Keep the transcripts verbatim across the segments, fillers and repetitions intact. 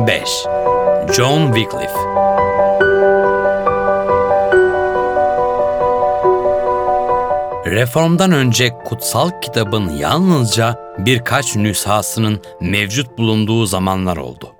beş. John Wycliffe. Reformdan önce kutsal kitabın yalnızca birkaç nüshasının mevcut bulunduğu zamanlar oldu.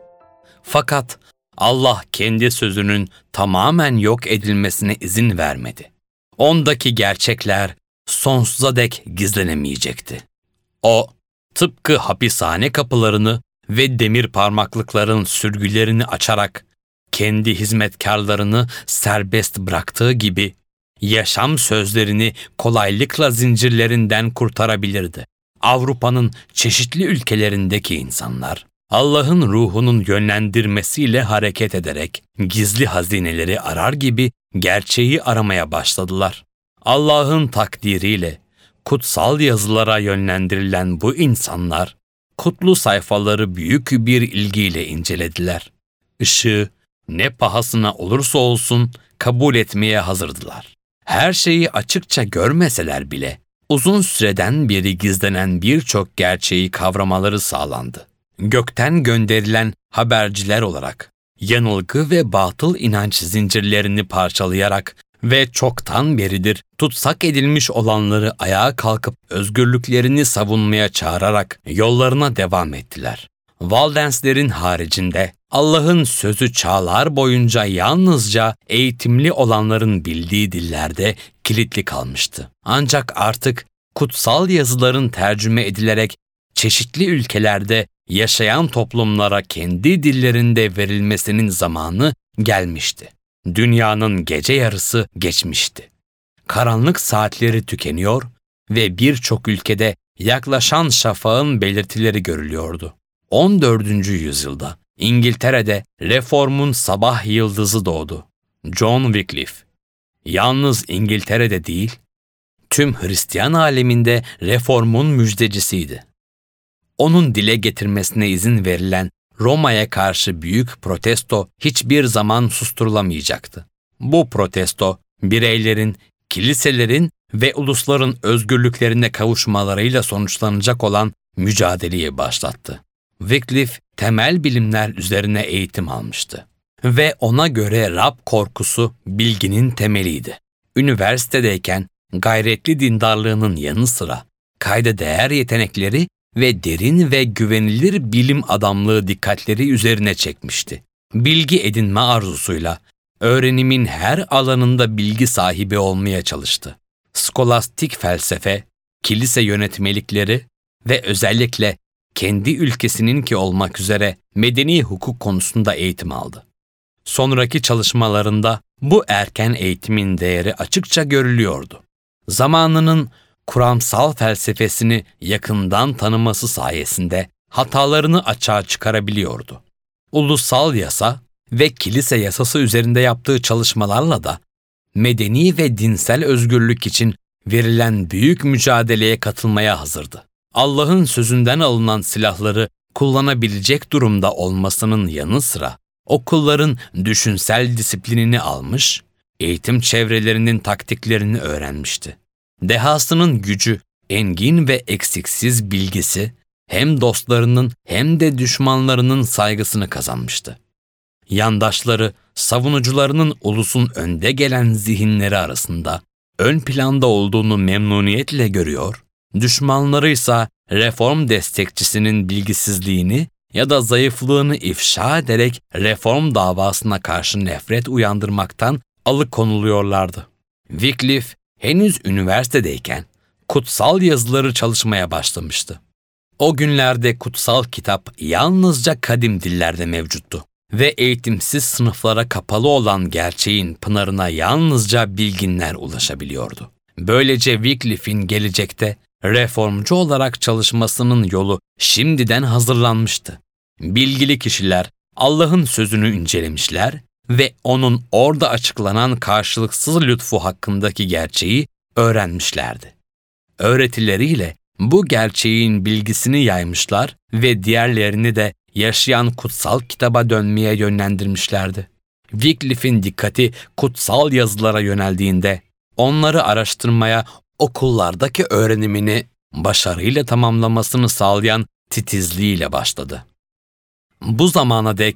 Fakat Allah kendi sözünün tamamen yok edilmesine izin vermedi. Ondaki gerçekler sonsuza dek gizlenemeyecekti. O, tıpkı hapishane kapılarını ve demir parmaklıkların sürgülerini açarak kendi hizmetkarlarını serbest bıraktığı gibi yaşam sözlerini kolaylıkla zincirlerinden kurtarabilirdi. Avrupa'nın çeşitli ülkelerindeki insanlar, Allah'ın ruhunun yönlendirmesiyle hareket ederek gizli hazineleri arar gibi gerçeği aramaya başladılar. Allah'ın takdiriyle kutsal yazılara yönlendirilen bu insanlar, kutlu sayfaları büyük bir ilgiyle incelediler. Işığı ne pahasına olursa olsun kabul etmeye hazırdılar. Her şeyi açıkça görmeseler bile uzun süreden beri gizlenen birçok gerçeği kavramaları sağlandı. Gökten gönderilen haberciler olarak yanılgı ve batıl inanç zincirlerini parçalayarak ve çoktan beridir tutsak edilmiş olanları ayağa kalkıp özgürlüklerini savunmaya çağırarak yollarına devam ettiler. Waldenslerin haricinde Allah'ın sözü çağlar boyunca yalnızca eğitimli olanların bildiği dillerde kilitli kalmıştı. Ancak artık kutsal yazıların tercüme edilerek çeşitli ülkelerde yaşayan toplumlara kendi dillerinde verilmesinin zamanı gelmişti. Dünyanın gece yarısı geçmişti. Karanlık saatleri tükeniyor ve birçok ülkede yaklaşan şafağın belirtileri görülüyordu. on dördüncü yüzyılda İngiltere'de reformun sabah yıldızı doğdu. John Wycliffe, yalnız İngiltere'de değil, tüm Hristiyan aleminde reformun müjdecisiydi. Onun dile getirmesine izin verilen Roma'ya karşı büyük protesto hiçbir zaman susturulamayacaktı. Bu protesto, bireylerin, kiliselerin ve ulusların özgürlüklerine kavuşmalarıyla sonuçlanacak olan mücadeleyi başlattı. Wycliffe, temel bilimler üzerine eğitim almıştı ve ona göre Rab korkusu bilginin temeliydi. Üniversitedeyken gayretli dindarlığının yanı sıra kayda değer yetenekleri ve derin ve güvenilir bilim adamlığı dikkatleri üzerine çekmişti. Bilgi edinme arzusuyla öğrenimin her alanında bilgi sahibi olmaya çalıştı. Skolastik felsefe, kilise yönetmelikleri ve özellikle kendi ülkesininki olmak üzere medeni hukuk konusunda eğitim aldı. Sonraki çalışmalarında bu erken eğitimin değeri açıkça görülüyordu. Zamanının kuramsal felsefesini yakından tanıması sayesinde hatalarını açığa çıkarabiliyordu. Ulusal yasa ve kilise yasası üzerinde yaptığı çalışmalarla da medeni ve dinsel özgürlük için verilen büyük mücadeleye katılmaya hazırdı. Allah'ın sözünden alınan silahları kullanabilecek durumda olmasının yanı sıra okulların düşünsel disiplinini almış, eğitim çevrelerinin taktiklerini öğrenmişti. Dehasının gücü, engin ve eksiksiz bilgisi hem dostlarının hem de düşmanlarının saygısını kazanmıştı. Yandaşları, savunucularının ulusun önde gelen zihinleri arasında ön planda olduğunu memnuniyetle görüyor, düşmanları ise reform destekçisinin bilgisizliğini ya da zayıflığını ifşa ederek reform davasına karşı nefret uyandırmaktan alıkonuluyorlardı. Wycliffe henüz üniversitedeyken kutsal yazıları çalışmaya başlamıştı. O günlerde kutsal kitap yalnızca kadim dillerde mevcuttu ve eğitimsiz sınıflara kapalı olan gerçeğin pınarına yalnızca bilginler ulaşabiliyordu. Böylece Wycliffe'in gelecekte reformcu olarak çalışmasının yolu şimdiden hazırlanmıştı. Bilgili kişiler Allah'ın sözünü incelemişler ve onun orada açıklanan karşılıksız lütfu hakkındaki gerçeği öğrenmişlerdi. Öğretileriyle bu gerçeğin bilgisini yaymışlar ve diğerlerini de yaşayan kutsal kitaba dönmeye yönlendirmişlerdi. Wycliffe'in dikkati kutsal yazılara yöneldiğinde onları araştırmaya, okullardaki öğrenimini başarıyla tamamlamasını sağlayan titizliğiyle başladı. Bu zamana dek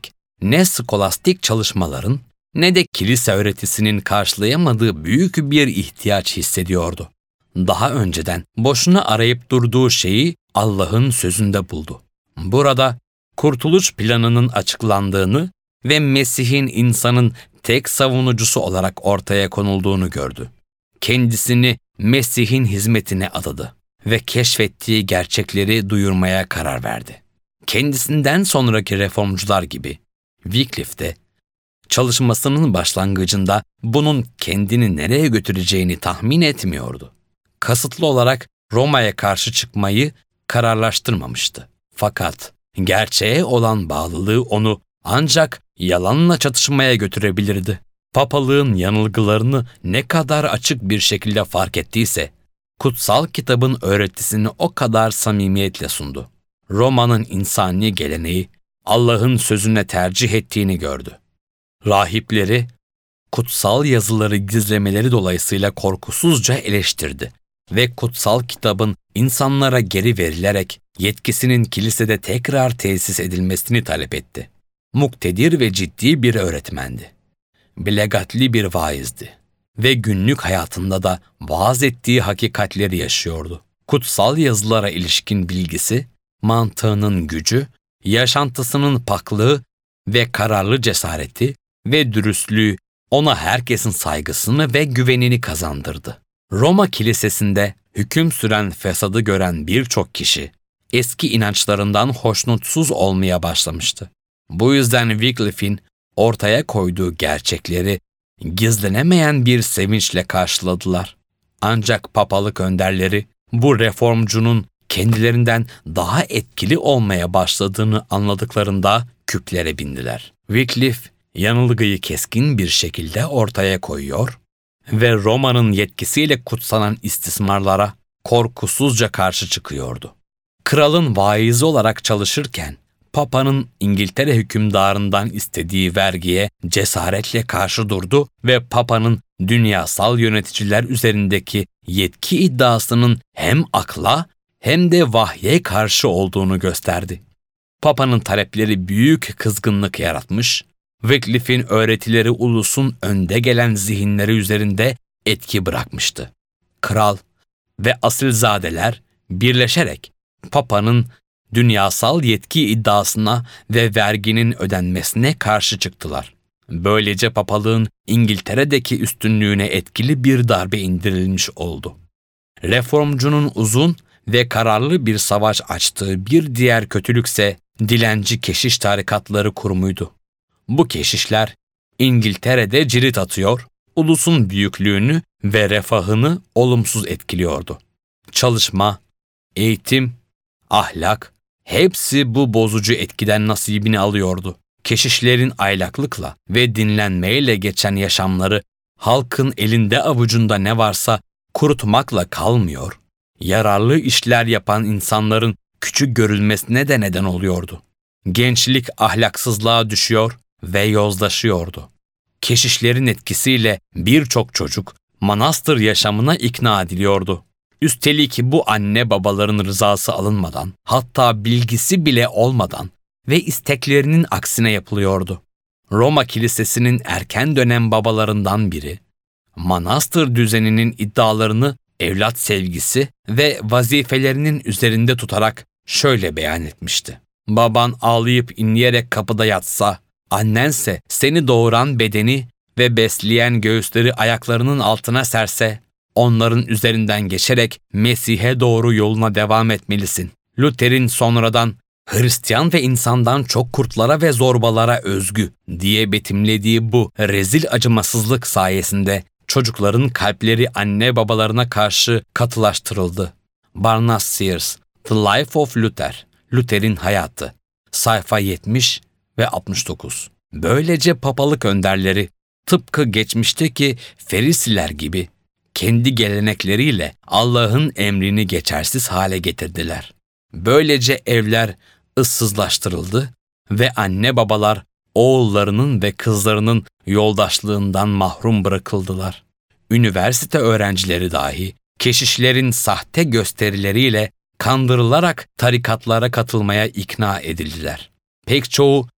ne skolastik çalışmaların ne de kilise öğretisinin karşılayamadığı büyük bir ihtiyaç hissediyordu. Daha önceden boşuna arayıp durduğu şeyi Allah'ın sözünde buldu. Burada kurtuluş planının açıklandığını ve Mesih'in insanın tek savunucusu olarak ortaya konulduğunu gördü. Kendisini Mesih'in hizmetine adadı ve keşfettiği gerçekleri duyurmaya karar verdi. Kendisinden sonraki reformcular gibi Wycliffe de çalışmasının başlangıcında bunun kendini nereye götüreceğini tahmin etmiyordu. Kasıtlı olarak Roma'ya karşı çıkmayı kararlaştırmamıştı. Fakat gerçeğe olan bağlılığı onu ancak yalanla çatışmaya götürebilirdi. Papalığın yanılgılarını ne kadar açık bir şekilde fark ettiyse, kutsal kitabın öğretisini o kadar samimiyetle sundu. Roma'nın insani geleneği Allah'ın sözüne tercih ettiğini gördü. Rahipleri, kutsal yazıları gizlemeleri dolayısıyla korkusuzca eleştirdi ve kutsal kitabın insanlara geri verilerek yetkisinin kilisede tekrar tesis edilmesini talep etti. Muktedir ve ciddi bir öğretmendi. Belegatli bir vaizdi ve günlük hayatında da vaaz ettiği hakikatleri yaşıyordu. Kutsal yazılara ilişkin bilgisi, mantığının gücü, yaşantısının paklığı ve kararlı cesareti ve dürüstlüğü ona herkesin saygısını ve güvenini kazandırdı. Roma kilisesinde hüküm süren fesadı gören birçok kişi eski inançlarından hoşnutsuz olmaya başlamıştı. Bu yüzden Wycliffe'in ortaya koyduğu gerçekleri gizlenemeyen bir sevinçle karşıladılar. Ancak papalık önderleri bu reformcunun kendilerinden daha etkili olmaya başladığını anladıklarında küplere bindiler. Wycliffe yanılgıyı keskin bir şekilde ortaya koyuyor ve Roma'nın yetkisiyle kutsanan istismarlara korkusuzca karşı çıkıyordu. Kralın vaizi olarak çalışırken Papa'nın İngiltere hükümdarından istediği vergiye cesaretle karşı durdu ve Papa'nın dünyasal yöneticiler üzerindeki yetki iddiasının hem akla hem de vahye karşı olduğunu gösterdi. Papa'nın talepleri büyük kızgınlık yaratmış, Wycliffe'in öğretileri ulusun önde gelen zihinleri üzerinde etki bırakmıştı. Kral ve asilzadeler birleşerek Papa'nın dünyasal yetki iddiasına ve verginin ödenmesine karşı çıktılar. Böylece papalığın İngiltere'deki üstünlüğüne etkili bir darbe indirilmiş oldu. Reformcunun uzun ve kararlı bir savaş açtığı bir diğer kötülükse dilenci keşiş tarikatları kurumuydu. Bu keşişler İngiltere'de cirit atıyor, ulusun büyüklüğünü ve refahını olumsuz etkiliyordu. Çalışma, eğitim, ahlak, hepsi bu bozucu etkiden nasibini alıyordu. Keşişlerin aylaklıkla ve dinlenmeyle geçen yaşamları halkın elinde avucunda ne varsa kurutmakla kalmıyor, yararlı işler yapan insanların küçük görülmesine de neden oluyordu. Gençlik ahlaksızlığa düşüyor ve yozlaşıyordu. Keşişlerin etkisiyle birçok çocuk manastır yaşamına ikna ediliyordu. Üstelik bu anne babaların rızası alınmadan, hatta bilgisi bile olmadan ve isteklerinin aksine yapılıyordu. Roma Kilisesi'nin erken dönem babalarından biri, manastır düzeninin iddialarını evlat sevgisi ve vazifelerinin üzerinde tutarak şöyle beyan etmişti. Baban ağlayıp inleyerek kapıda yatsa, annense seni doğuran bedeni ve besleyen göğüsleri ayaklarının altına serse, onların üzerinden geçerek Mesih'e doğru yoluna devam etmelisin. Luther'in sonradan Hristiyan ve insandan çok kurtlara ve zorbalara özgü diye betimlediği bu rezil acımasızlık sayesinde çocukların kalpleri anne babalarına karşı katılaştırıldı. Barnas Sears, The Life of Luther, Luther'in hayatı, sayfa yetmiş ve altmış dokuz. Böylece papalık önderleri tıpkı geçmişteki Ferisiler gibi kendi gelenekleriyle Allah'ın emrini geçersiz hale getirdiler. Böylece evler ıssızlaştırıldı ve anne babalar oğullarının ve kızlarının yoldaşlığından mahrum bırakıldılar. Üniversite öğrencileri dahi keşişlerin sahte gösterileriyle kandırılarak tarikatlara katılmaya ikna edildiler. Pek çoğu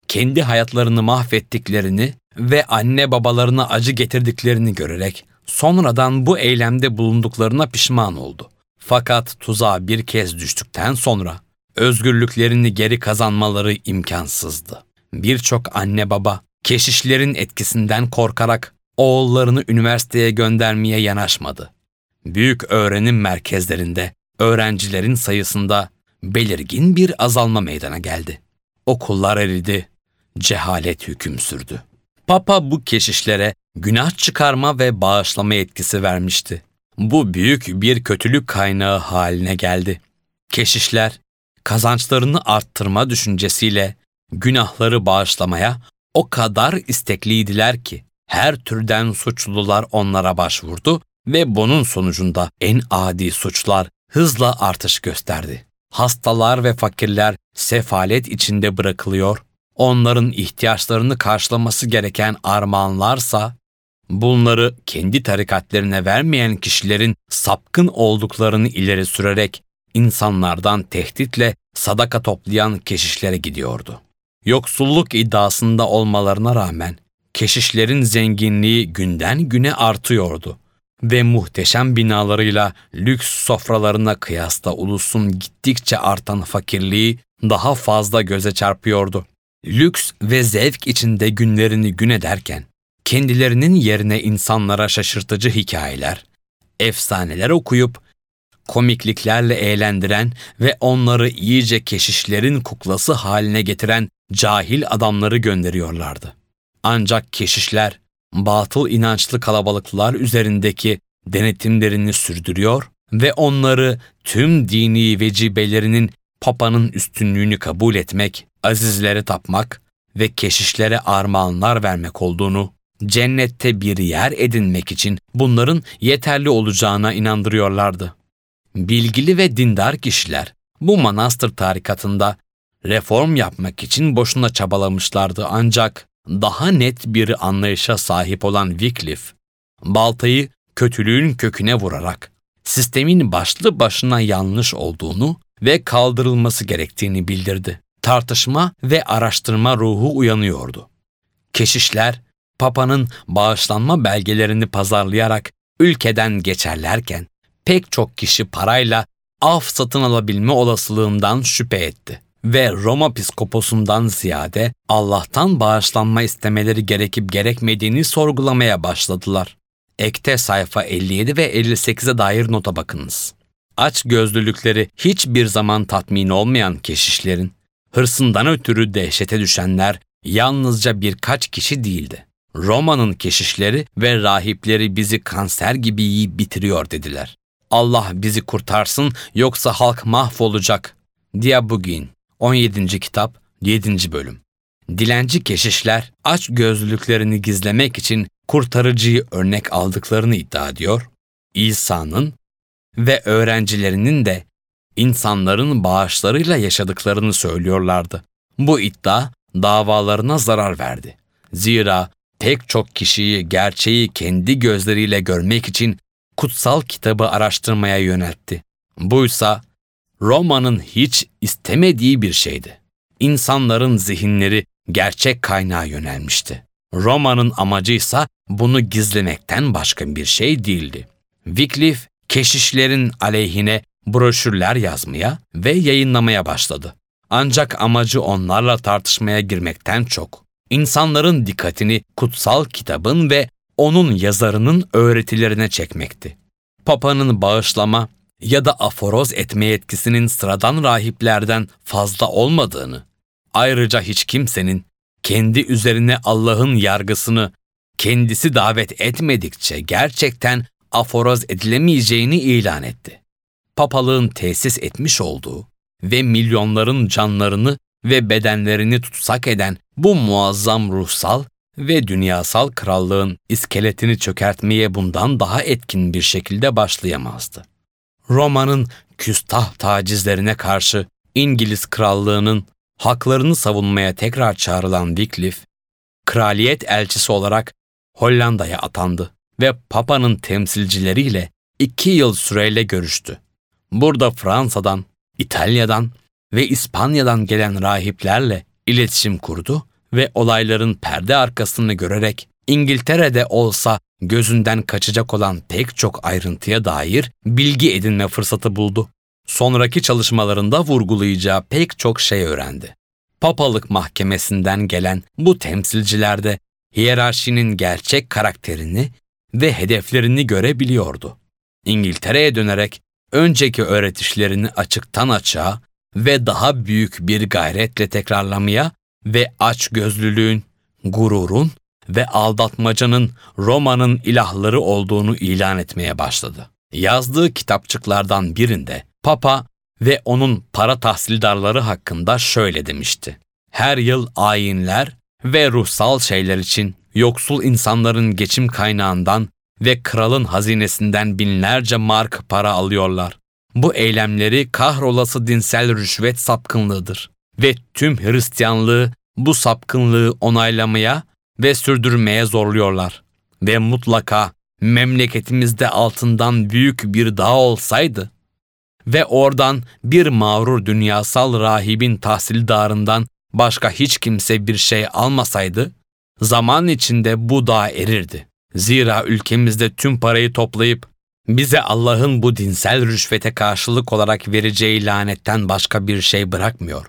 kendi hayatlarını mahvettiklerini ve anne babalarına acı getirdiklerini görerek sonradan bu eylemde bulunduklarına pişman oldu. Fakat tuzağa bir kez düştükten sonra özgürlüklerini geri kazanmaları imkansızdı. Birçok anne baba keşişlerin etkisinden korkarak oğullarını üniversiteye göndermeye yanaşmadı. Büyük öğrenim merkezlerinde öğrencilerin sayısında belirgin bir azalma meydana geldi. Okullar eridi, cehalet hüküm sürdü. Papa bu keşişlere günah çıkarma ve bağışlama yetkisi vermişti. Bu büyük bir kötülük kaynağı haline geldi. Keşişler kazançlarını arttırma düşüncesiyle günahları bağışlamaya o kadar istekliydiler ki her türden suçlular onlara başvurdu ve bunun sonucunda en adi suçlar hızla artış gösterdi. Hastalar ve fakirler sefalet içinde bırakılıyor, onların ihtiyaçlarını karşılaması gereken armağanlarsa bunları kendi tarikatlerine vermeyen kişilerin sapkın olduklarını ileri sürerek insanlardan tehditle sadaka toplayan keşişlere gidiyordu. Yoksulluk iddiasında olmalarına rağmen keşişlerin zenginliği günden güne artıyordu ve muhteşem binalarıyla lüks sofralarına kıyasla ulusun gittikçe artan fakirliği daha fazla göze çarpıyordu. Lüks ve zevk içinde günlerini gün ederken kendilerinin yerine insanlara şaşırtıcı hikayeler, efsaneler okuyup komikliklerle eğlendiren ve onları iyice keşişlerin kuklası haline getiren cahil adamları gönderiyorlardı. Ancak keşişler batıl inançlı kalabalıklar üzerindeki denetimlerini sürdürüyor ve onları tüm dini vecibelerinin Papa'nın üstünlüğünü kabul etmek, azizlere tapmak ve keşişlere armağanlar vermek olduğunu, cennette bir yer edinmek için bunların yeterli olacağına inandırıyorlardı. Bilgili ve dindar kişiler bu manastır tarikatında reform yapmak için boşuna çabalamışlardı, ancak daha net bir anlayışa sahip olan Wycliffe, baltayı kötülüğün köküne vurarak sistemin başlı başına yanlış olduğunu ve kaldırılması gerektiğini bildirdi. Tartışma ve araştırma ruhu uyanıyordu. Keşişler, Papa'nın bağışlanma belgelerini pazarlayarak ülkeden geçerlerken pek çok kişi parayla af satın alabilme olasılığından şüphe etti ve Roma piskoposundan ziyade Allah'tan bağışlanma istemeleri gerekip gerekmediğini sorgulamaya başladılar. Ekte sayfa elli yedi ve elli sekize dair nota bakınız. Açgözlülükleri hiçbir zaman tatmin olmayan keşişlerin, hırsından ötürü dehşete düşenler yalnızca birkaç kişi değildi. Roma'nın keşişleri ve rahipleri bizi kanser gibi yiyip bitiriyor dediler. Allah bizi kurtarsın yoksa halk mahvolacak. Diabugin, on yedinci kitap, yedinci bölüm. Dilenci keşişler açgözlülüklerini gizlemek için kurtarıcıyı örnek aldıklarını iddia ediyor. İsa'nın ve öğrencilerinin de insanların bağışlarıyla yaşadıklarını söylüyorlardı. Bu iddia davalarına zarar verdi. Zira pek çok kişiyi gerçeği kendi gözleriyle görmek için kutsal kitabı araştırmaya yöneltti. Buysa Roma'nın hiç istemediği bir şeydi. İnsanların zihinleri gerçek kaynağa yönelmişti. Roma'nın amacıysa bunu gizlemekten başka bir şey değildi. Wycliffe, keşişlerin aleyhine broşürler yazmaya ve yayınlamaya başladı. Ancak amacı onlarla tartışmaya girmekten çok, insanların dikkatini kutsal kitabın ve onun yazarının öğretilerine çekmekti. Papa'nın bağışlama ya da aforoz etme yetkisinin sıradan rahiplerden fazla olmadığını, ayrıca hiç kimsenin kendi üzerine Allah'ın yargısını kendisi davet etmedikçe gerçekten aforoz edilemeyeceğini ilan etti. Papalığın tesis etmiş olduğu ve milyonların canlarını ve bedenlerini tutsak eden bu muazzam ruhsal ve dünyasal krallığın iskeletini çökertmeye bundan daha etkin bir şekilde başlayamazdı. Roma'nın küstah tacizlerine karşı İngiliz krallığının haklarını savunmaya tekrar çağrılan Wycliffe, kraliyet elçisi olarak Hollanda'ya atandı ve Papa'nın temsilcileriyle iki yıl süreyle görüştü. Burada Fransa'dan, İtalya'dan ve İspanya'dan gelen rahiplerle iletişim kurdu ve olayların perde arkasını görerek İngiltere'de olsa gözünden kaçacak olan pek çok ayrıntıya dair bilgi edinme fırsatı buldu. Sonraki çalışmalarında vurgulayacağı pek çok şey öğrendi. Papalık mahkemesinden gelen bu temsilcilerde hiyerarşinin gerçek karakterini ve hedeflerini görebiliyordu. İngiltere'ye dönerek önceki öğretişlerini açıktan açığa ve daha büyük bir gayretle tekrarlamaya ve açgözlülüğün, gururun ve aldatmacanın Roma'nın ilahları olduğunu ilan etmeye başladı. Yazdığı kitapçıklardan birinde Papa ve onun para tahsildarları hakkında şöyle demişti: "Her yıl ayinler ve ruhsal şeyler için yoksul insanların geçim kaynağından ve kralın hazinesinden binlerce mark para alıyorlar. Bu eylemleri kahrolası dinsel rüşvet sapkınlığıdır ve tüm Hristiyanlığı bu sapkınlığı onaylamaya ve sürdürmeye zorluyorlar. Ve mutlaka memleketimizde altından büyük bir dağ olsaydı ve oradan bir mağrur dünyasal rahibin tahsildarından başka hiç kimse bir şey almasaydı, zaman içinde bu dağ erirdi. Zira ülkemizde tüm parayı toplayıp bize Allah'ın bu dinsel rüşvete karşılık olarak vereceği lanetten başka bir şey bırakmıyor."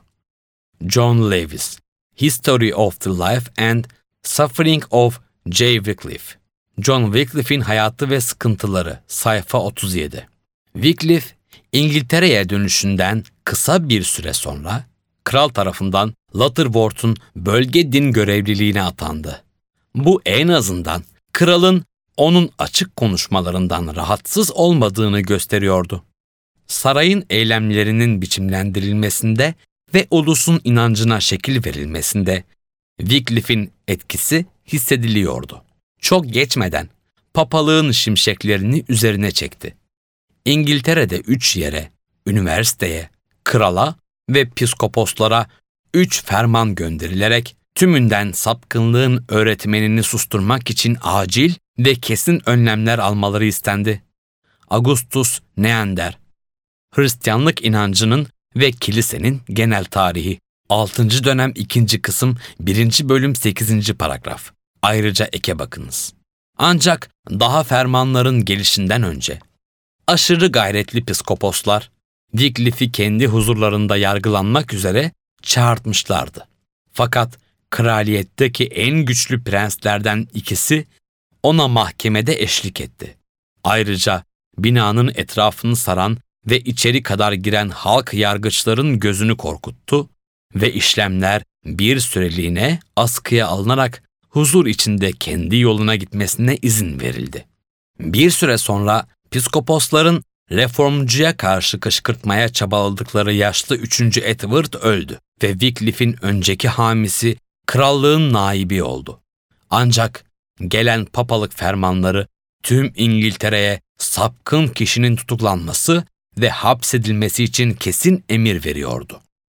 John Lewis, History of the Life and Suffering of J. Wycliffe. John Wycliffe'in hayatı ve sıkıntıları, sayfa otuz yedi. Wycliffe, İngiltere'ye dönüşünden kısa bir süre sonra kral tarafından Lutterworth'un bölge din görevliliğine atandı. Bu en azından kralın onun açık konuşmalarından rahatsız olmadığını gösteriyordu. Sarayın eylemlerinin biçimlendirilmesinde ve ulusun inancına şekil verilmesinde Wycliffe'in etkisi hissediliyordu. Çok geçmeden papalığın şimşeklerini üzerine çekti. İngiltere'de üç yere, üniversiteye, krala ve piskoposlara üç ferman gönderilerek tümünden sapkınlığın öğretmenini susturmak için acil ve kesin önlemler almaları istendi. Augustus Neander, Hristiyanlık inancının ve kilisenin genel tarihi, altıncı dönem ikinci kısım birinci bölüm sekizinci paragraf. Ayrıca eke bakınız. Ancak daha fermanların gelişinden önce aşırı gayretli piskoposlar Wycliffe'i kendi huzurlarında yargılanmak üzere çağırtmışlardı. Fakat kraliyetteki en güçlü prenslerden ikisi ona mahkemede eşlik etti. Ayrıca binanın etrafını saran ve içeri kadar giren halk yargıçların gözünü korkuttu ve işlemler bir süreliğine askıya alınarak huzur içinde kendi yoluna gitmesine izin verildi. Bir süre sonra piskoposların reformcuya karşı kışkırtmaya çabaladıkları yaşlı üçüncü Edward öldü ve Wycliffe'in önceki hamisi krallığın naibi oldu. Ancak gelen papalık fermanları tüm İngiltere'ye sapkın kişinin tutuklanması ve hapsedilmesi için kesin emir veriyordu.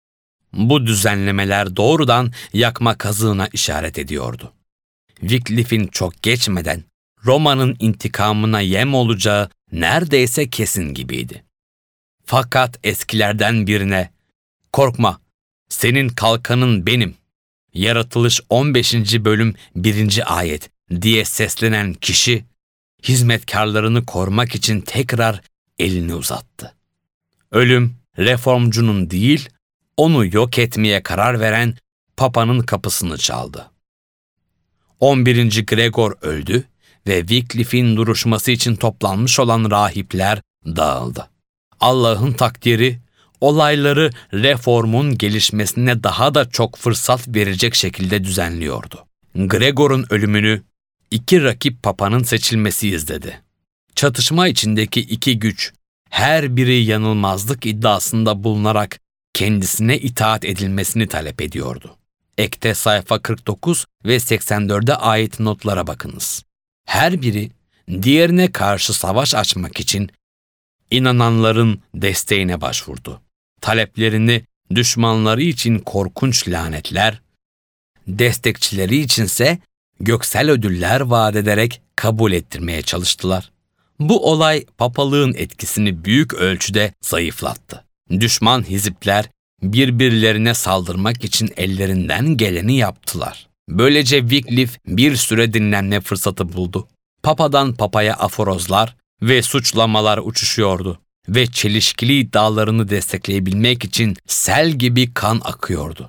Bu düzenlemeler doğrudan yakma kazığına işaret ediyordu. Wycliffe'in çok geçmeden Roma'nın intikamına yem olacağı neredeyse kesin gibiydi. Fakat eskilerden birine "Korkma, senin kalkanın benim. Yaratılış on beşinci bölüm birinci ayet diye seslenen kişi hizmetkarlarını korumak için tekrar elini uzattı. Ölüm reformcunun değil, onu yok etmeye karar veren Papa'nın kapısını çaldı. on birinci Gregor öldü ve Wycliffe'in duruşması için toplanmış olan rahipler dağıldı. Allah'ın takdiri, olayları reformun gelişmesine daha da çok fırsat verecek şekilde düzenliyordu. Gregor'un ölümünü iki rakip papanın seçilmesi izledi. Çatışma içindeki iki güç, her biri yanılmazlık iddiasında bulunarak kendisine itaat edilmesini talep ediyordu. Ekte sayfa kırk dokuz ve seksen dörde ait notlara bakınız. Her biri diğerine karşı savaş açmak için inananların desteğine başvurdu. Taleplerini düşmanları için korkunç lanetler, destekçileri içinse göksel ödüller vaat ederek kabul ettirmeye çalıştılar. Bu olay papalığın etkisini büyük ölçüde zayıflattı. Düşman hizipler birbirlerine saldırmak için ellerinden geleni yaptılar. Böylece Wycliffe bir süre dinlenme fırsatı buldu. Papadan papaya aforozlar ve suçlamalar uçuşuyordu ve çelişkili iddialarını destekleyebilmek için sel gibi kan akıyordu.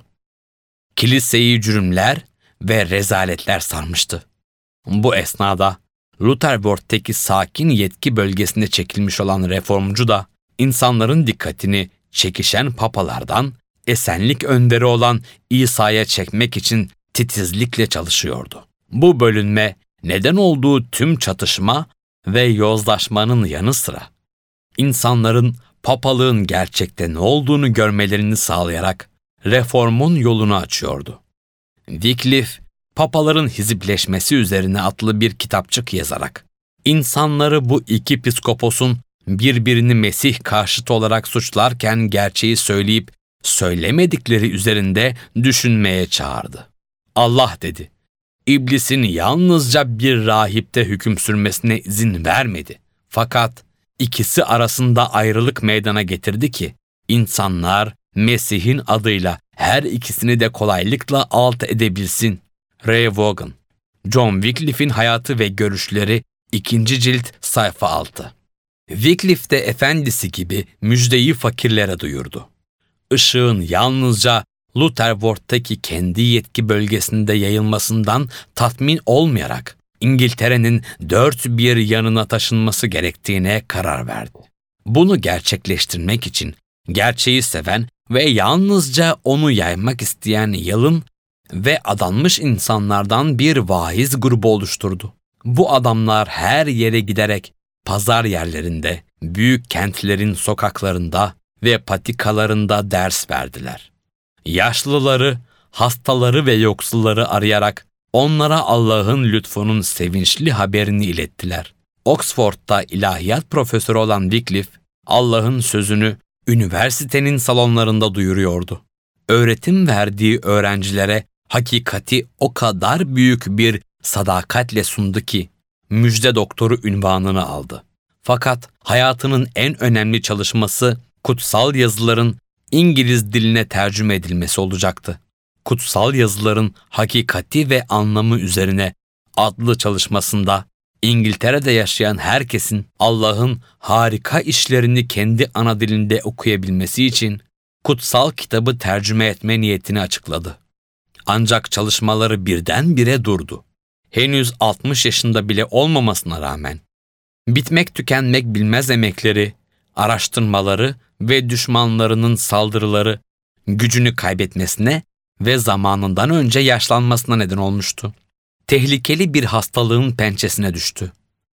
Kiliseyi cürümler ve rezaletler sarmıştı. Bu esnada Lutherworth'teki sakin yetki bölgesine çekilmiş olan reformcu da insanların dikkatini çekişen papalardan esenlik önderi olan İsa'ya çekmek için titizlikle çalışıyordu. Bu bölünme neden olduğu tüm çatışma ve yozlaşmanın yanı sıra insanların papalığın gerçekte ne olduğunu görmelerini sağlayarak reformun yolunu açıyordu. Wycliffe, papaların hizipleşmesi üzerine adlı bir kitapçık yazarak insanları bu iki piskoposun birbirini Mesih karşıtı olarak suçlarken gerçeği söyleyip söylemedikleri üzerinde düşünmeye çağırdı. Allah dedi, İblisin yalnızca bir rahipte hüküm sürmesine izin vermedi. Fakat ikisi arasında ayrılık meydana getirdi ki insanlar Mesih'in adıyla her ikisini de kolaylıkla alt edebilsin. Ray Vaughan, John Wycliffe'in hayatı ve görüşleri ikinci cilt sayfa altı. Wycliffe de efendisi gibi müjdeyi fakirlere duyurdu. Işığın yalnızca Lutherworth'taki kendi yetki bölgesinde yayılmasından tatmin olmayarak İngiltere'nin dört bir yanına taşınması gerektiğine karar verdi. Bunu gerçekleştirmek için gerçeği seven ve yalnızca onu yaymak isteyen yalın ve adanmış insanlardan bir vaiz grubu oluşturdu. Bu adamlar her yere giderek pazar yerlerinde, büyük kentlerin sokaklarında ve patikalarında ders verdiler. Yaşlıları, hastaları ve yoksulları arayarak onlara Allah'ın lütfunun sevinçli haberini ilettiler. Oxford'da ilahiyat profesörü olan Wycliffe, Allah'ın sözünü üniversitenin salonlarında duyuruyordu. Öğretim verdiği öğrencilere hakikati o kadar büyük bir sadakatle sundu ki müjde doktoru unvanını aldı. Fakat hayatının en önemli çalışması kutsal yazıların İngiliz diline tercüme edilmesi olacaktı. Kutsal yazıların hakikati ve anlamı üzerine adlı çalışmasında İngiltere'de yaşayan herkesin Allah'ın harika işlerini kendi ana dilinde okuyabilmesi için kutsal kitabı tercüme etme niyetini açıkladı. Ancak çalışmaları birdenbire durdu. Henüz altmış yaşında bile olmamasına rağmen bitmek tükenmek bilmez emekleri, araştırmaları ve düşmanlarının saldırıları gücünü kaybetmesine ve zamanından önce yaşlanmasına neden olmuştu. Tehlikeli bir hastalığın pençesine düştü.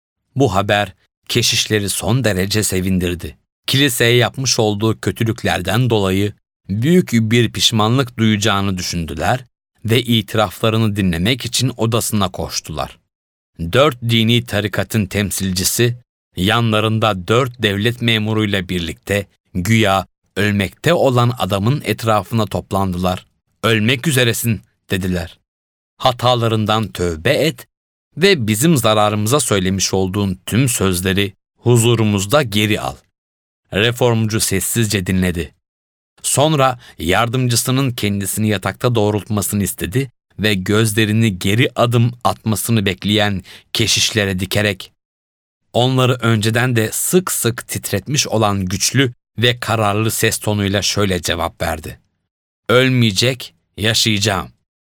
Bu haber keşişleri son derece sevindirdi. Kiliseye yapmış olduğu kötülüklerden dolayı büyük bir pişmanlık duyacağını düşündüler ve itiraflarını dinlemek için odasına koştular. Dört dini tarikatın temsilcisi yanlarında dört devlet memuruyla birlikte güya ölmekte olan adamın etrafına toplandılar. "Ölmek üzeresin," dediler. "Hatalarından tövbe et ve bizim zararımıza söylemiş olduğun tüm sözleri huzurumuzda geri al." Reformcu sessizce dinledi. Sonra yardımcısının kendisini yatakta doğrultmasını istedi ve gözlerini geri adım atmasını bekleyen keşişlere dikerek, onları önceden de sık sık titretmiş olan güçlü ve kararlı ses tonuyla şöyle cevap verdi: "Ölmeyecek, yaşayacağım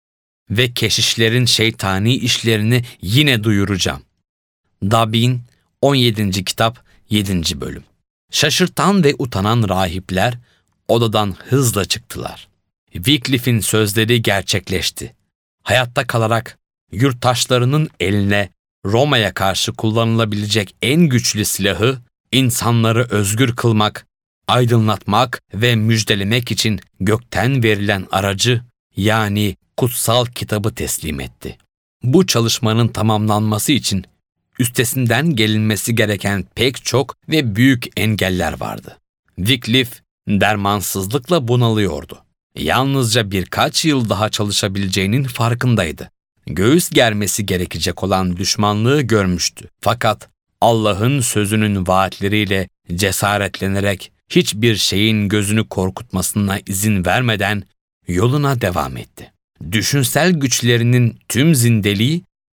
ve keşişlerin şeytani işlerini yine duyuracağım." Dabin, on yedinci kitap, yedinci bölüm. Şaşırtan ve utanan rahipler odadan hızla çıktılar. Wycliffe'in sözleri gerçekleşti. Hayatta kalarak yurttaşlarının eline Roma'ya karşı kullanılabilecek en güçlü silahı, insanları özgür kılmak, aydınlatmak ve müjdelemek için gökten verilen aracı, yani kutsal kitabı teslim etti. Bu çalışmanın tamamlanması için üstesinden gelinmesi gereken pek çok ve büyük engeller vardı. Wycliffe dermansızlıkla bunalıyordu. Yalnızca birkaç yıl daha çalışabileceğinin farkındaydı. Göğüs germesi gerekecek olan düşmanlığı görmüştü. Fakat Allah'ın sözünün vaatleriyle cesaretlenerek hiçbir şeyin gözünü korkutmasına izin vermeden yoluna devam etti. Düşünsel güçlerinin tüm zindeliği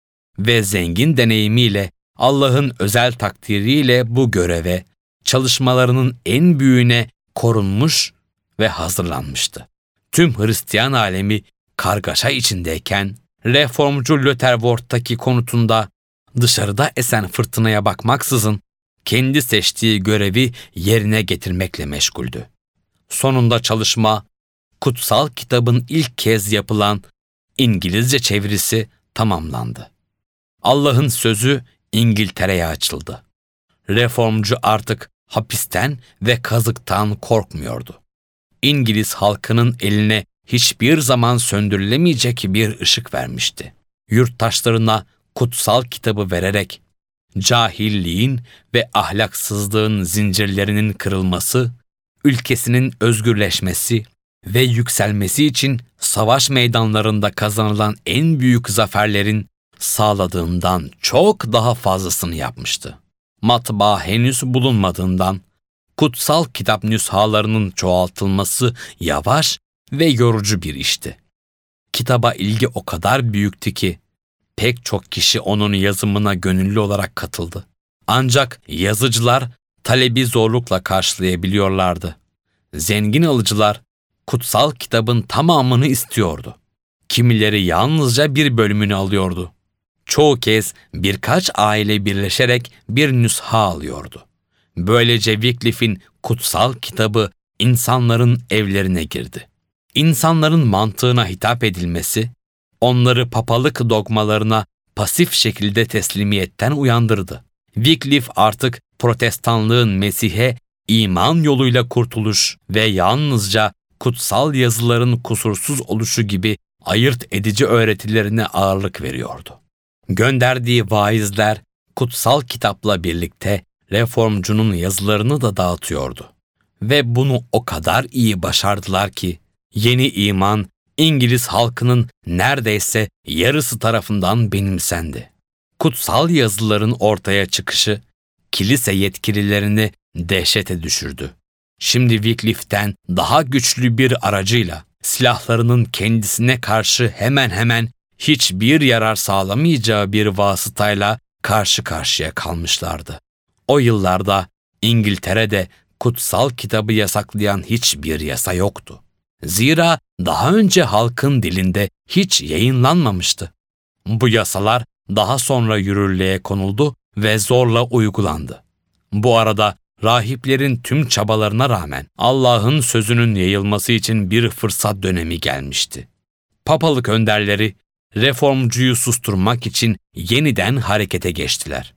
ve zengin deneyimiyle Allah'ın özel takdiriyle bu göreve, çalışmalarının en büyüğüne korunmuş ve hazırlanmıştı. Tüm Hristiyan alemi kargaşa içindeyken, reformcu Lutherworth'taki konutunda dışarıda esen fırtınaya bakmaksızın kendi seçtiği görevi yerine getirmekle meşguldü. Sonunda çalışma, kutsal kitabın ilk kez yapılan İngilizce çevirisi tamamlandı. Allah'ın sözü İngiltere'ye açıldı. Reformcu artık hapisten ve kazıktan korkmuyordu. İngiliz halkının eline hiçbir zaman söndürülemeyecek bir ışık vermişti. Yurttaşlarına kutsal kitabı vererek cahilliğin ve ahlaksızlığın zincirlerinin kırılması, ülkesinin özgürleşmesi ve yükselmesi için savaş meydanlarında kazanılan en büyük zaferlerin sağladığından çok daha fazlasını yapmıştı. Matbaa henüz bulunmadığından kutsal kitap nüshalarının çoğaltılması yavaş ve yorucu bir işti. Kitaba ilgi o kadar büyüktü ki pek çok kişi onun yazımına gönüllü olarak katıldı. Ancak yazıcılar talebi zorlukla karşılayabiliyorlardı. Zengin alıcılar kutsal kitabın tamamını istiyordu. Kimileri yalnızca bir bölümünü alıyordu. Çoğu kez birkaç aile birleşerek bir nüsha alıyordu. Böylece Wycliffe'in kutsal kitabı insanların evlerine girdi. İnsanların mantığına hitap edilmesi, onları papalık dogmalarına pasif şekilde teslimiyetten uyandırdı. Wycliffe artık protestanlığın Mesih'e iman yoluyla kurtuluş ve yalnızca kutsal yazıların kusursuz oluşu gibi ayırt edici öğretilerine ağırlık veriyordu. Gönderdiği vaizler kutsal kitapla birlikte reformcunun yazılarını da dağıtıyordu. Ve bunu o kadar iyi başardılar ki yeni iman İngiliz halkının neredeyse yarısı tarafından benimsendi. Kutsal yazıların ortaya çıkışı kilise yetkililerini dehşete düşürdü. Şimdi Wycliffe'den daha güçlü bir aracıyla silahlarının kendisine karşı hemen hemen hiçbir yarar sağlamayacağı bir vasıtayla karşı karşıya kalmışlardı. O yıllarda İngiltere'de kutsal kitabı yasaklayan hiçbir yasa yoktu. Zira daha önce halkın dilinde hiç yayınlanmamıştı. Bu yasalar daha sonra yürürlüğe konuldu ve zorla uygulandı. Bu arada rahiplerin tüm çabalarına rağmen Allah'ın sözünün yayılması için bir fırsat dönemi gelmişti. Papalık önderleri reformcuyu susturmak için yeniden harekete geçtiler.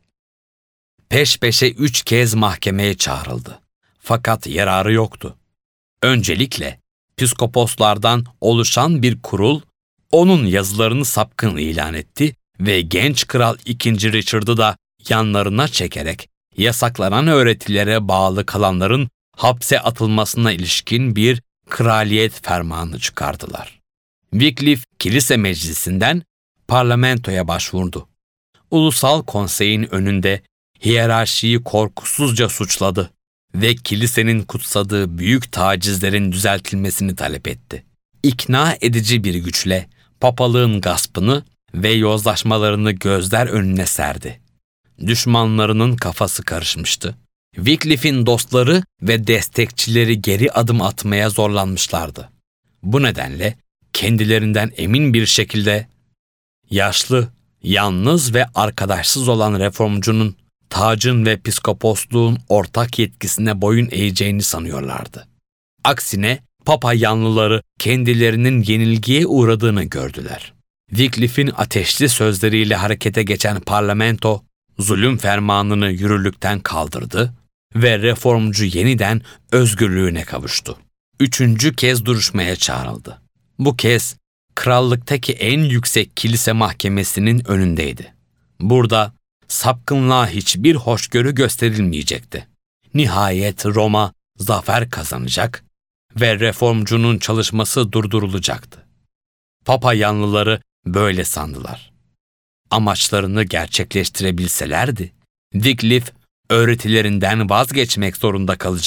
Peş peşe üç kez mahkemeye çağrıldı. Fakat yararı yoktu. Öncelikle piskoposlardan oluşan bir kurul onun yazılarını sapkın ilan etti ve genç kral ikinci. Richard'ı da yanlarına çekerek yasaklanan öğretilere bağlı kalanların hapse atılmasına ilişkin bir kraliyet fermanı çıkardılar. Wycliffe kilise meclisinden parlamentoya başvurdu. Ulusal konseyin önünde hiyerarşiyi korkusuzca suçladı ve kilisenin kutsadığı büyük tacizlerin düzeltilmesini talep etti. İkna edici bir güçle papalığın gaspını ve yozlaşmalarını gözler önüne serdi. Düşmanlarının kafası karışmıştı. Wycliffe'in dostları ve destekçileri geri adım atmaya zorlanmışlardı. Bu nedenle kendilerinden emin bir şekilde yaşlı, yalnız ve arkadaşsız olan reformcunun tacın ve piskoposluğun ortak yetkisine boyun eğeceğini sanıyorlardı. Aksine Papa yanlıları kendilerinin yenilgiye uğradığını gördüler. Wycliffe'in ateşli sözleriyle harekete geçen parlamento, zulüm fermanını yürürlükten kaldırdı ve reformcu yeniden özgürlüğüne kavuştu. Üçüncü kez duruşmaya çağrıldı. Bu kez krallıktaki en yüksek kilise mahkemesinin önündeydi. Burada sapkınlığa hiçbir hoşgörü gösterilmeyecekti. Nihayet Roma zafer kazanacak ve reformcunun çalışması durdurulacaktı. Papa yanlıları böyle sandılar. Amaçlarını gerçekleştirebilselerdi, Wycliffe öğretilerinden vazgeçmek zorunda kalacak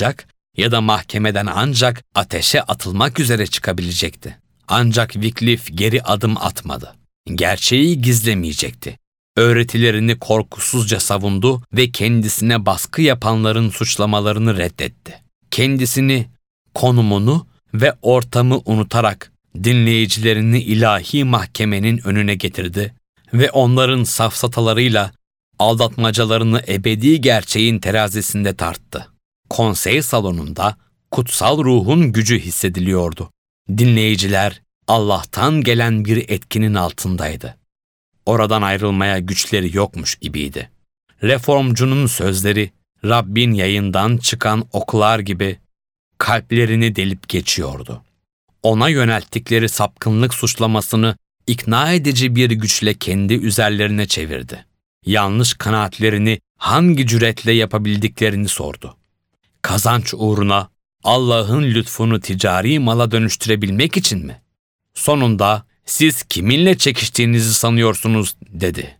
ya da mahkemeden ancak ateşe atılmak üzere çıkabilecekti. Ancak Wycliffe geri adım atmadı. Gerçeği gizlemeyecekti. Öğretilerini korkusuzca savundu ve kendisine baskı yapanların suçlamalarını reddetti. Kendisini, konumunu ve ortamı unutarak dinleyicilerini ilahi mahkemenin önüne getirdi ve onların safsatalarıyla aldatmacalarını ebedi gerçeğin terazisinde tarttı. Konsey salonunda kutsal ruhun gücü hissediliyordu. Dinleyiciler Allah'tan gelen bir etkinin altındaydı. Oradan ayrılmaya güçleri yokmuş gibiydi. Reformcunun sözleri Rabbin yayından çıkan oklar gibi kalplerini delip geçiyordu. Ona yönelttikleri sapkınlık suçlamasını ikna edici bir güçle kendi üzerlerine çevirdi. Yanlış kanaatlerini hangi cüretle yapabildiklerini sordu. Kazanç uğruna Allah'ın lütfunu ticari mala dönüştürebilmek için mi? Sonunda siz kiminle çekiştiğinizi sanıyorsunuz dedi.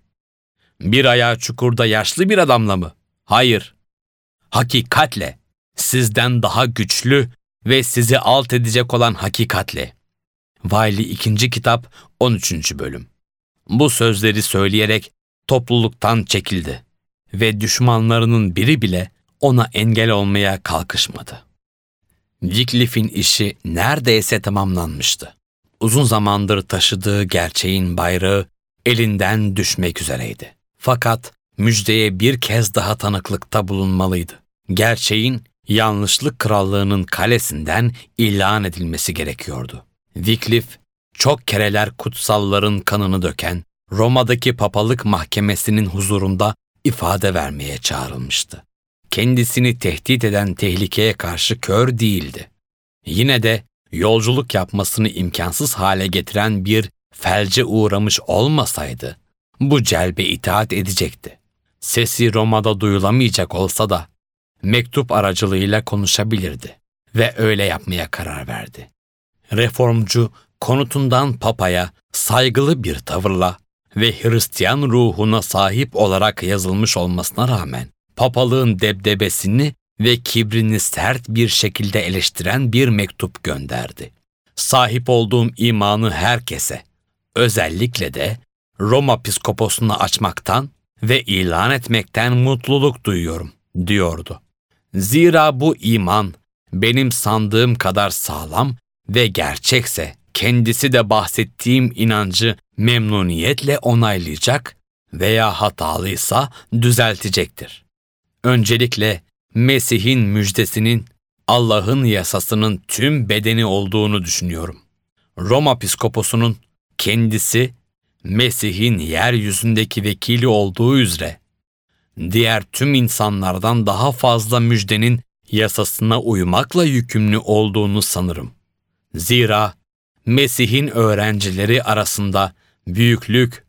Bir ayağı çukurda yaşlı bir adamla mı? Hayır. Hakikatle, sizden daha güçlü ve sizi alt edecek olan hakikatle. Wiley ikinci kitap on üçüncü bölüm. Bu sözleri söyleyerek topluluktan çekildi ve düşmanlarının biri bile ona engel olmaya kalkışmadı. Wycliffe'in işi neredeyse tamamlanmıştı. Uzun zamandır taşıdığı gerçeğin bayrağı elinden düşmek üzereydi. Fakat müjdeye bir kez daha tanıklıkta bulunmalıydı. Gerçeğin yanlışlık krallığının kalesinden ilan edilmesi gerekiyordu. Wycliffe, çok kereler kutsalların kanını döken Roma'daki papalık mahkemesinin huzurunda ifade vermeye çağrılmıştı. Kendisini tehdit eden tehlikeye karşı kör değildi. Yine de yolculuk yapmasını imkansız hale getiren bir felce uğramış olmasaydı, bu celbe itaat edecekti. Sesi Roma'da duyulamayacak olsa da, mektup aracılığıyla konuşabilirdi ve öyle yapmaya karar verdi. Reformcu, konutundan papaya saygılı bir tavırla ve Hristiyan ruhuna sahip olarak yazılmış olmasına rağmen, papalığın debdebesini ve kibrini sert bir şekilde eleştiren bir mektup gönderdi. Sahip olduğum imanı herkese, özellikle de Roma piskoposuna açmaktan ve ilan etmekten mutluluk duyuyorum, diyordu. Zira bu iman benim sandığım kadar sağlam ve gerçekse kendisi de bahsettiğim inancı memnuniyetle onaylayacak veya hatalıysa düzeltecektir. Öncelikle Mesih'in müjdesinin Allah'ın yasasının tüm bedeni olduğunu düşünüyorum. Roma piskoposunun kendisi Mesih'in yeryüzündeki vekili olduğu üzere diğer tüm insanlardan daha fazla müjdenin yasasına uymakla yükümlü olduğunu sanırım. Zira Mesih'in öğrencileri arasında büyüklük,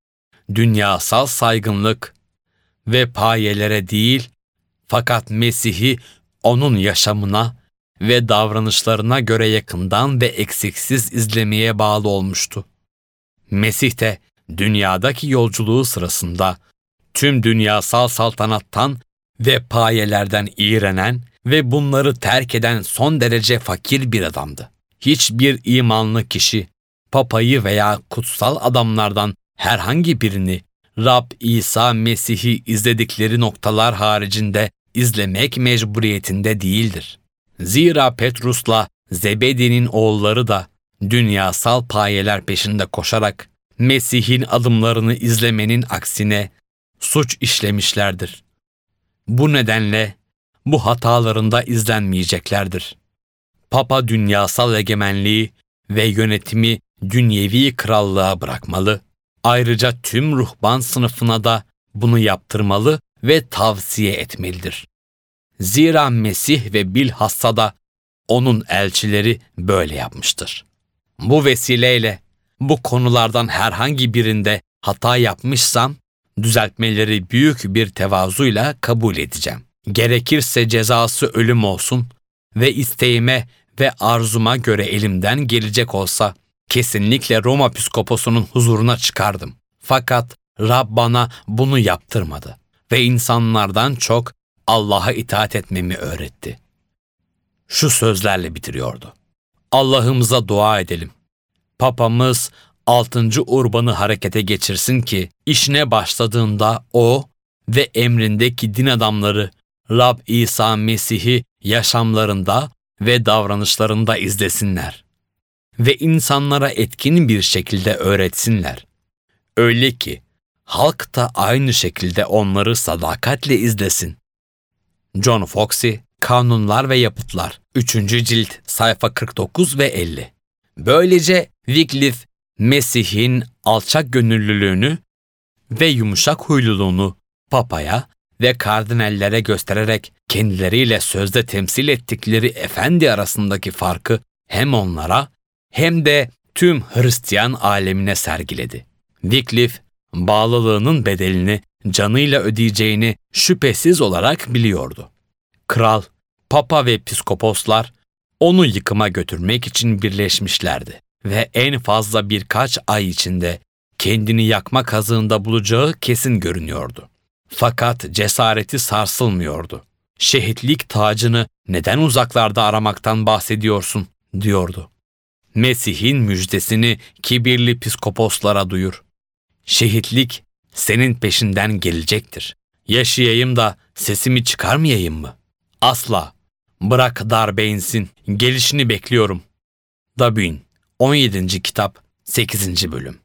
dünyasal saygınlık ve payelere değil, fakat Mesih'i onun yaşamına ve davranışlarına göre yakından ve eksiksiz izlemeye bağlı olmuştu. Mesih de dünyadaki yolculuğu sırasında tüm dünyasal saltanattan ve payelerden iğrenen ve bunları terk eden son derece fakir bir adamdı. Hiçbir imanlı kişi, papayı veya kutsal adamlardan herhangi birini Rab İsa Mesih'i izledikleri noktalar haricinde izlemek mecburiyetinde değildir. Zira Petrus'la Zebedi'nin oğulları da dünyasal payeler peşinde koşarak Mesih'in adımlarını izlemenin aksine suç işlemişlerdir. Bu nedenle bu hatalarında izlenmeyeceklerdir. Papa dünyasal egemenliği ve yönetimi dünyevi krallığa bırakmalı. Ayrıca tüm ruhban sınıfına da bunu yaptırmalı ve tavsiye etmelidir. Zira Mesih ve bilhassa da onun elçileri böyle yapmıştır. Bu vesileyle bu konulardan herhangi birinde hata yapmışsam, düzeltmeleri büyük bir tevazuyla kabul edeceğim. Gerekirse cezası ölüm olsun ve isteğime ve arzuma göre elimden gelecek olsa, kesinlikle Roma piskoposunun huzuruna çıkardım. Fakat Rab bana bunu yaptırmadı ve insanlardan çok Allah'a itaat etmemi öğretti. şu sözlerle bitiriyordu: Allah'ımıza dua edelim. Papamız altıncı Urban'ı harekete geçirsin ki işine başladığında o ve emrindeki din adamları Rab İsa Mesih'i yaşamlarında ve davranışlarında izlesinler ve insanlara etkin bir şekilde öğretsinler. Öyle ki halk da aynı şekilde onları sadakatle izlesin. John Foxy, Kanunlar ve Yapıtlar, üçüncü cilt, sayfa kırk dokuz ve elli. Böylece Wycliffe, Mesih'in alçak gönüllülüğünü ve yumuşak huyluluğunu papaya ve kardinallere göstererek kendileriyle sözde temsil ettikleri efendi arasındaki farkı hem onlara hem de tüm Hristiyan alemine sergiledi. Wycliffe, bağlılığının bedelini canıyla ödeyeceğini şüphesiz olarak biliyordu. Kral, papa ve piskoposlar onu yıkıma götürmek için birleşmişlerdi ve en fazla birkaç ay içinde kendini yakma kazığında bulacağı kesin görünüyordu. Fakat cesareti sarsılmıyordu. Şehitlik tacını neden uzaklarda aramaktan bahsediyorsun, diyordu. Mesih'in müjdesini kibirli piskoposlara duyur. Şehitlik senin peşinden gelecektir. Yaşayayım da sesimi çıkarmayayım mı? Asla. Bırak darbe insin, gelişini bekliyorum. Dabün, on yedinci kitap, sekizinci bölüm.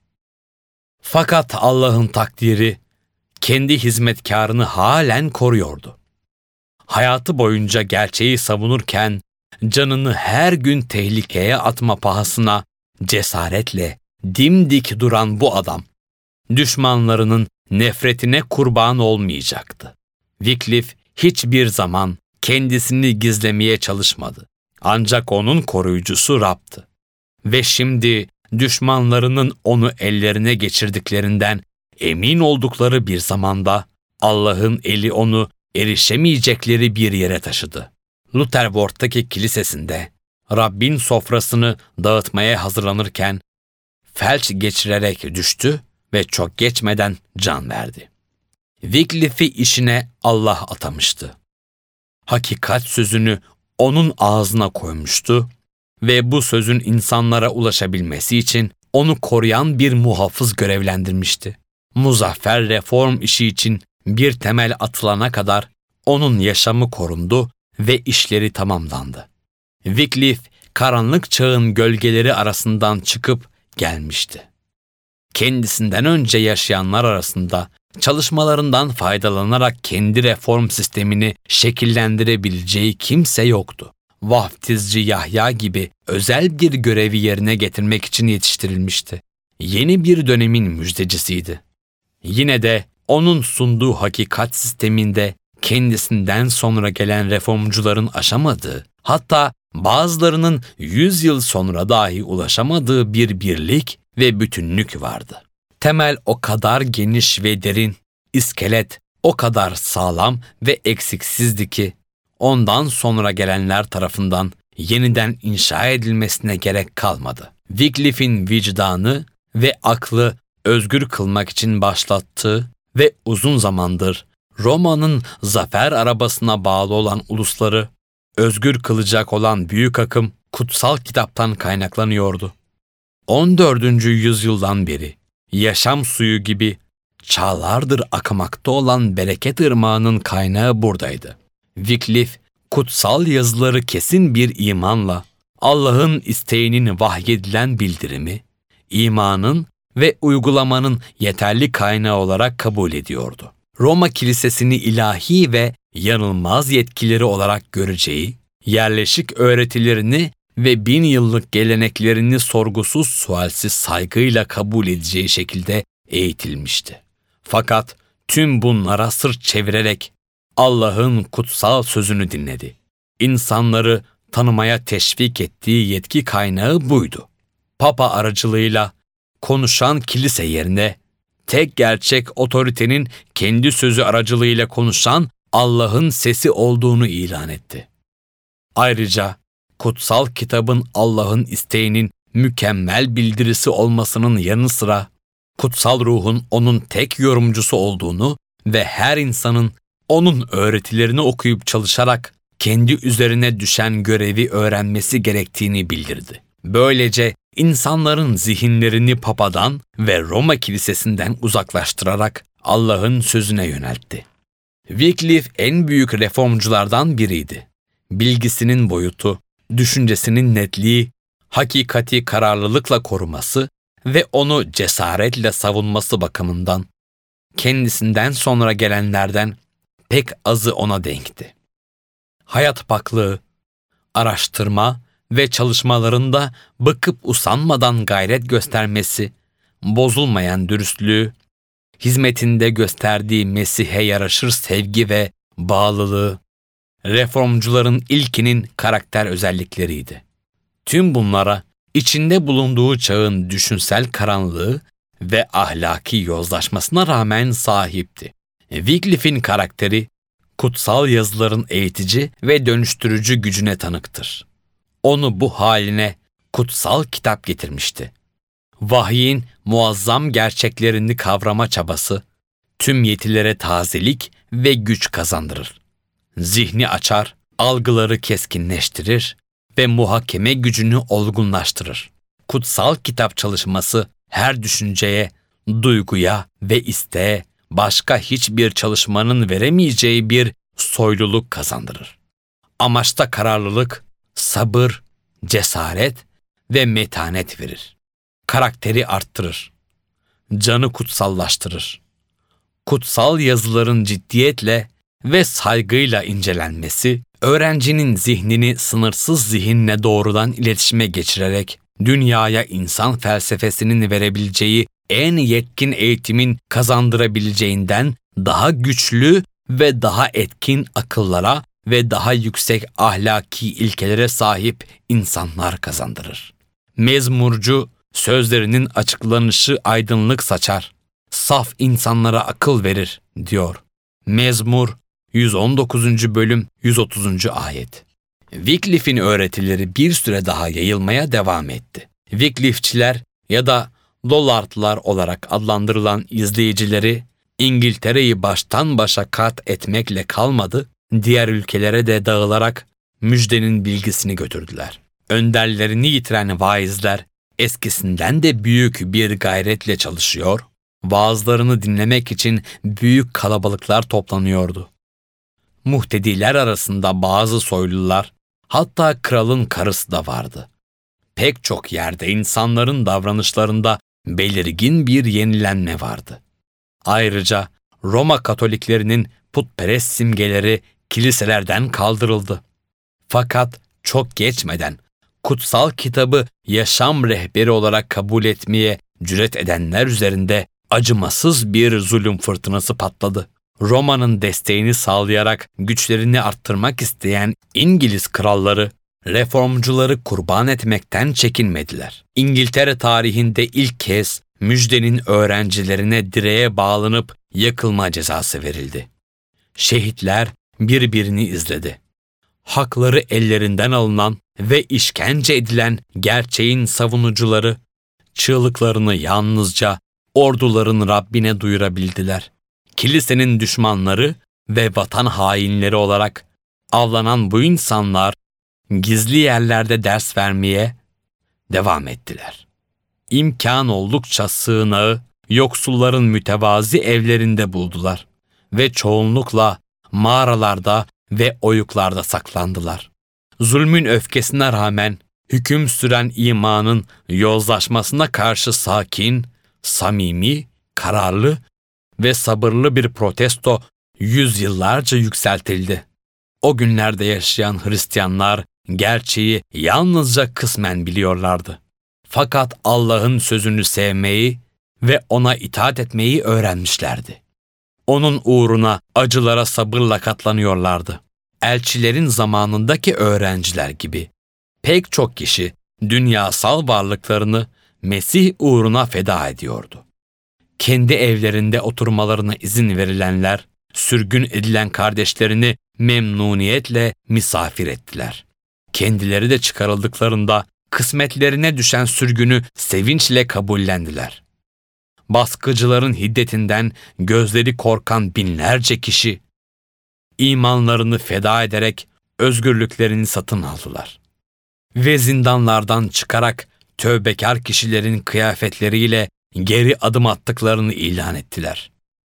Fakat Allah'ın takdiri kendi hizmetkarını halen koruyordu. Hayatı boyunca gerçeği savunurken canını her gün tehlikeye atma pahasına cesaretle dimdik duran bu adam, düşmanlarının nefretine kurban olmayacaktı. Wycliffe hiçbir zaman kendisini gizlemeye çalışmadı. Ancak onun koruyucusu Rab'tı. Ve şimdi düşmanlarının onu ellerine geçirdiklerinden emin oldukları bir zamanda Allah'ın eli onu erişemeyecekleri bir yere taşıdı. Lutherworth'taki kilisesinde Rabbin sofrasını dağıtmaya hazırlanırken felç geçirerek düştü ve çok geçmeden can verdi. Wycliffe'i işine Allah atamıştı. Hakikat sözünü onun ağzına koymuştu ve bu sözün insanlara ulaşabilmesi için onu koruyan bir muhafız görevlendirmişti. Muzaffer reform işi için bir temel atılana kadar onun yaşamı korundu ve işleri tamamlandı. Wycliffe, karanlık çağın gölgeleri arasından çıkıp gelmişti. Kendisinden önce yaşayanlar arasında çalışmalarından faydalanarak kendi reform sistemini şekillendirebileceği kimse yoktu. Vaftizci Yahya gibi özel bir görevi yerine getirmek için yetiştirilmişti. Yeni bir dönemin müjdecisiydi. Yine de onun sunduğu hakikat sisteminde kendisinden sonra gelen reformcuların aşamadığı, hatta bazılarının yüz yıl sonra dahi ulaşamadığı bir birlik ve bütünlük vardı. Temel o kadar geniş ve derin, iskelet o kadar sağlam ve eksiksizdi ki, ondan sonra gelenler tarafından yeniden inşa edilmesine gerek kalmadı. Wycliffe'in vicdanı ve aklı özgür kılmak için başlattığı ve uzun zamandır Roma'nın zafer arabasına bağlı olan ulusları özgür kılacak olan büyük akım kutsal kitaptan kaynaklanıyordu. on dördüncü yüzyıldan beri yaşam suyu gibi çağlardır akmakta olan bereket ırmağının kaynağı buradaydı. Wycliffe, kutsal yazıları kesin bir imanla Allah'ın isteğinin vahyedilen bildirimi, imanın ve uygulamanın yeterli kaynağı olarak kabul ediyordu. Roma Kilisesi'ni ilahi ve yanılmaz yetkileri olarak göreceği, yerleşik öğretilerini ve bin yıllık geleneklerini sorgusuz sualsiz saygıyla kabul edeceği şekilde eğitilmişti. Fakat tüm bunlara sırt çevirerek Allah'ın kutsal sözünü dinledi. İnsanları tanımaya teşvik ettiği yetki kaynağı buydu. Papa aracılığıyla konuşan kilise yerine tek gerçek otoritenin kendi sözü aracılığıyla konuşan Allah'ın sesi olduğunu ilan etti. Ayrıca kutsal kitabın Allah'ın isteğinin mükemmel bildirisi olmasının yanı sıra kutsal ruhun onun tek yorumcusu olduğunu ve her insanın onun öğretilerini okuyup çalışarak kendi üzerine düşen görevi öğrenmesi gerektiğini bildirdi. Böylece insanların zihinlerini Papa'dan ve Roma Kilisesi'nden uzaklaştırarak Allah'ın sözüne yöneltti. Wycliffe en büyük reformculardan biriydi. Bilgisinin boyutu, düşüncesinin netliği, hakikati kararlılıkla koruması ve onu cesaretle savunması bakımından kendisinden sonra gelenlerden pek azı ona denkti. Hayat paklığı, araştırma ve çalışmalarında bıkıp usanmadan gayret göstermesi, bozulmayan dürüstlüğü, hizmetinde gösterdiği Mesih'e yaraşır sevgi ve bağlılığı, reformcuların ilkinin karakter özellikleriydi. Tüm bunlara içinde bulunduğu çağın düşünsel karanlığı ve ahlaki yozlaşmasına rağmen sahipti. Wycliffe'in karakteri, kutsal yazıların eğitici ve dönüştürücü gücüne tanıktır. Onu bu haline kutsal kitap getirmişti. Vahyin muazzam gerçeklerini kavrama çabası, tüm yetilere tazelik ve güç kazandırır. Zihni açar, algıları keskinleştirir ve muhakeme gücünü olgunlaştırır. Kutsal kitap çalışması her düşünceye, duyguya ve isteğe başka hiçbir çalışmanın veremeyeceği bir soyluluk kazandırır. Amaçta kararlılık, sabır, cesaret ve metanet verir. Karakteri arttırır. Canı kutsallaştırır. Kutsal yazıların ciddiyetle ve saygıyla incelenmesi, öğrencinin zihnini sınırsız zihinle doğrudan iletişime geçirerek dünyaya insan felsefesinin verebileceği en yetkin eğitimin kazandırabileceğinden daha güçlü ve daha etkin akıllara ve daha yüksek ahlaki ilkelere sahip insanlar kazandırır. Mezmurcu, sözlerinin açıklanışı aydınlık saçar, saf insanlara akıl verir, diyor. Mezmur yüz on dokuzuncu bölüm yüz otuzuncu ayet. Wycliffe'in öğretileri bir süre daha yayılmaya devam etti. Wycliffe'çiler ya da Lollardlar olarak adlandırılan izleyicileri İngiltere'yi baştan başa kat etmekle kalmadı, diğer ülkelere de dağılarak müjdenin bilgisini götürdüler. Önderlerini yitiren vaizler eskisinden de büyük bir gayretle çalışıyor, vaazlarını dinlemek için büyük kalabalıklar toplanıyordu. Muhtediler arasında bazı soylular, hatta kralın karısı da vardı. Pek çok yerde insanların davranışlarında belirgin bir yenilenme vardı. Ayrıca Roma Katoliklerinin putperest simgeleri kiliselerden kaldırıldı. Fakat çok geçmeden kutsal kitabı yaşam rehberi olarak kabul etmeye cüret edenler üzerinde acımasız bir zulüm fırtınası patladı. Roma'nın desteğini sağlayarak güçlerini arttırmak isteyen İngiliz kralları, reformcuları kurban etmekten çekinmediler. İngiltere tarihinde ilk kez müjdenin öğrencilerine direğe bağlanıp yakılma cezası verildi. Şehitler birbirini izledi. Hakları ellerinden alınan ve işkence edilen gerçeğin savunucuları, çığlıklarını yalnızca orduların Rabbine duyurabildiler. Kilisenin düşmanları ve vatan hainleri olarak avlanan bu insanlar gizli yerlerde ders vermeye devam ettiler. İmkan oldukça sığınağı yoksulların mütevazi evlerinde buldular ve çoğunlukla mağaralarda ve oyuklarda saklandılar. Zulmün öfkesine rağmen hüküm süren imanın yozlaşmasına karşı sakin, samimi, kararlı ve sabırlı bir protesto yüzyıllarca yükseltildi. O günlerde yaşayan Hristiyanlar gerçeği yalnızca kısmen biliyorlardı. Fakat Allah'ın sözünü sevmeyi ve ona itaat etmeyi öğrenmişlerdi. Onun uğruna acılara sabırla katlanıyorlardı. Elçilerin zamanındaki öğrenciler gibi pek çok kişi dünyasal varlıklarını Mesih uğruna feda ediyordu. Kendi evlerinde oturmalarına izin verilenler, sürgün edilen kardeşlerini memnuniyetle misafir ettiler. Kendileri de çıkarıldıklarında kısmetlerine düşen sürgünü sevinçle kabullendiler. Baskıcıların hiddetinden gözleri korkan binlerce kişi, imanlarını feda ederek özgürlüklerini satın aldılar. Ve zindanlardan çıkarak tövbekar kişilerin kıyafetleriyle geri adım attıklarını ilan ettiler.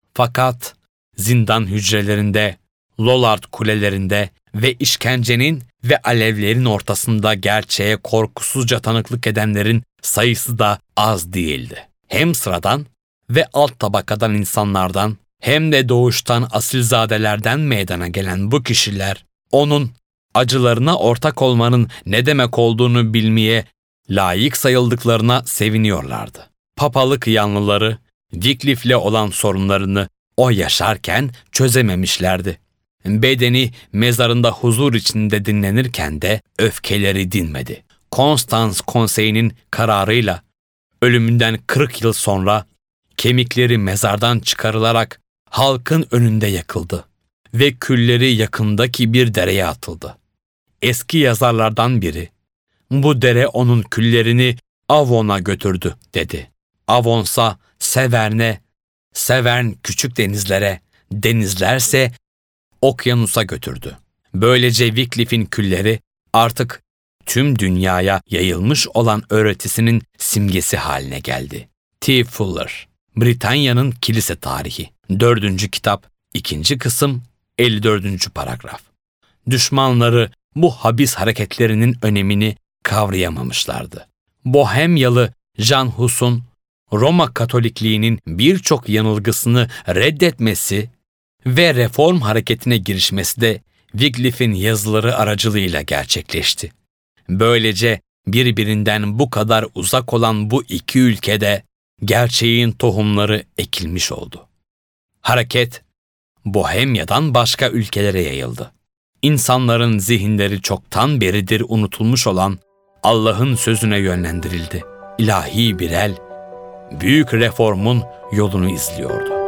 Fakat zindan hücrelerinde, Lollard kulelerinde ve işkencenin ve alevlerin ortasında gerçeğe korkusuzca tanıklık edenlerin sayısı da az değildi. Hem sıradan ve alt tabakadan insanlardan hem de doğuştan asilzadelerden meydana gelen bu kişiler, onun acılarına ortak olmanın ne demek olduğunu bilmeye layık sayıldıklarına seviniyorlardı. Papalık yanlıları, Wyclif'le olan sorunlarını o yaşarken çözememişlerdi. Bedeni mezarında huzur içinde dinlenirken de öfkeleri dinmedi. Konstans Konseyi'nin kararıyla ölümünden kırk yıl sonra kemikleri mezardan çıkarılarak halkın önünde yakıldı ve külleri yakındaki bir dereye atıldı. Eski yazarlardan biri, "Bu dere onun küllerini Avon'a götürdü," dedi. Avonsa Severn'e, Severn küçük denizlere, denizlerse okyanusa götürdü. Böylece Wyclif'in külleri artık tüm dünyaya yayılmış olan öğretisinin simgesi haline geldi. T. Fuller, Britanya'nın Kilise Tarihi, dördüncü kitap, ikinci kısım, elli dördüncü paragraf. Düşmanları bu habis hareketlerinin önemini kavrayamamışlardı. Bohemyalı Jan Hus'un Roma Katolikliğinin birçok yanılgısını reddetmesi ve reform hareketine girişmesi de Wyclif'in yazıları aracılığıyla gerçekleşti. Böylece birbirinden bu kadar uzak olan bu iki ülkede gerçeğin tohumları ekilmiş oldu. Hareket, Bohemya'dan başka ülkelere yayıldı. İnsanların zihinleri çoktan beridir unutulmuş olan Allah'ın sözüne yönlendirildi. İlahi bir el, büyük reformun yolunu izliyordu.